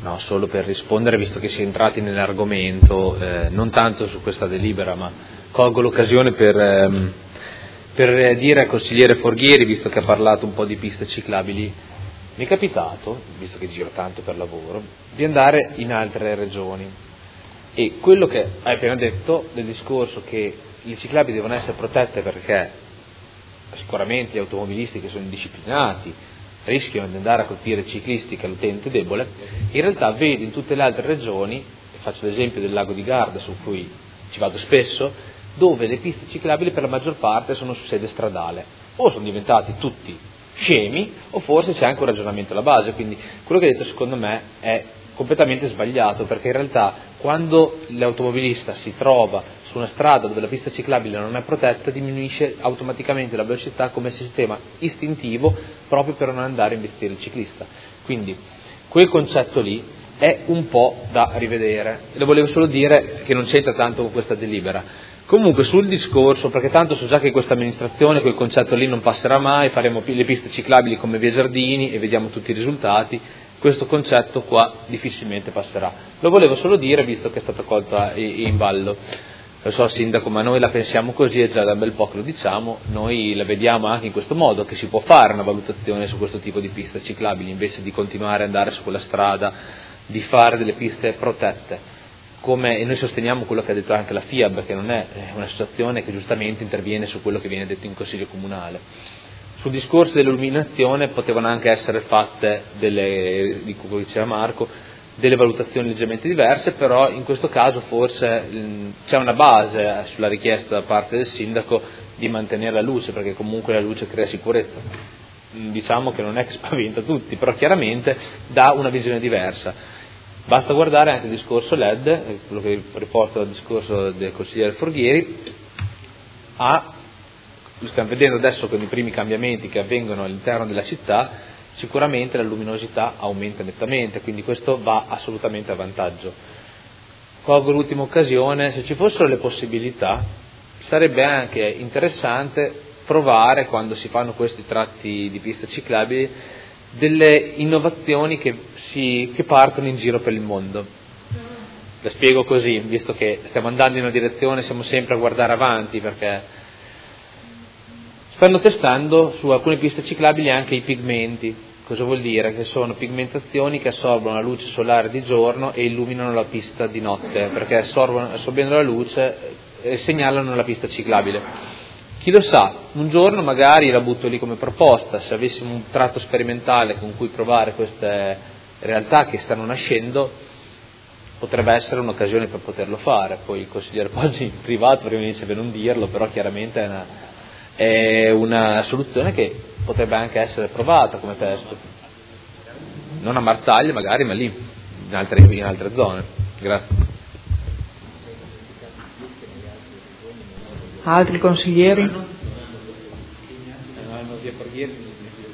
No, solo per rispondere, visto che si è entrati nell'argomento, non tanto su questa delibera, ma colgo l'occasione per dire al consigliere Forghieri, visto che ha parlato un po' di piste ciclabili, mi è capitato, visto che giro tanto per lavoro, di andare in altre regioni, e quello che hai appena detto del discorso che le ciclabili devono essere protette perché sicuramente gli automobilisti che sono indisciplinati rischiano di andare a colpire il ciclisti che è l'utente debole, in realtà vedi in tutte le altre regioni, faccio l'esempio del lago di Garda su cui ci vado spesso, dove le piste ciclabili per la maggior parte sono su sede stradale, o sono diventati tutti scemi o forse c'è anche un ragionamento alla base, quindi quello che hai detto secondo me è completamente sbagliato, perché in realtà quando l'automobilista si trova su una strada dove la pista ciclabile non è protetta diminuisce automaticamente la velocità come sistema istintivo proprio per non andare a investire il ciclista, quindi quel concetto lì è un po' da rivedere, e lo volevo solo dire che non c'entra tanto con questa delibera. Comunque sul discorso, perché tanto so già che questa amministrazione quel concetto lì non passerà mai, faremo le piste ciclabili come via Giardini e vediamo tutti i risultati, questo concetto qua difficilmente passerà. Lo volevo solo dire visto che è stata colta in ballo. Lo so sindaco, ma noi la pensiamo così, è già da un bel po' che lo diciamo, noi la vediamo anche in questo modo, che si può fare una valutazione su questo tipo di piste ciclabili invece di continuare ad andare su quella strada, di fare delle piste protette. E noi sosteniamo quello che ha detto anche la FIAB, che non è un'associazione che giustamente interviene su quello che viene detto in Consiglio Comunale. Sul discorso dell'illuminazione potevano anche essere fatte di come diceva Marco, delle valutazioni leggermente diverse, però in questo caso forse c'è una base sulla richiesta da parte del sindaco di mantenere la luce, perché comunque la luce crea sicurezza. Diciamo che non è che spaventa tutti, però chiaramente dà una visione diversa. Basta guardare anche il discorso LED, quello che riporto dal discorso del consigliere Forghieri, lo stiamo vedendo adesso con i primi cambiamenti che avvengono all'interno della città, sicuramente la luminosità aumenta nettamente, quindi questo va assolutamente a vantaggio. Colgo l'ultima occasione, se ci fossero le possibilità, sarebbe anche interessante provare, quando si fanno questi tratti di piste ciclabili, delle innovazioni che partono in giro per il mondo. La spiego così, visto che stiamo andando in una direzione, siamo sempre a guardare avanti, perché stanno testando su alcune piste ciclabili anche i pigmenti. Cosa vuol dire? Che sono pigmentazioni che assorbono la luce solare di giorno e illuminano la pista di notte, perché assorbendo la luce segnalano la pista ciclabile. Chi lo sa, un giorno magari la butto lì come proposta, se avessimo un tratto sperimentale con cui provare queste realtà che stanno nascendo, potrebbe essere un'occasione per poterlo fare. Poi il consigliere Poggi in privato prima dice per non dirlo, però chiaramente è una soluzione che potrebbe anche essere provata come testo. Non a Marzaglia magari, ma lì, in altre zone. Grazie. Altri consiglieri?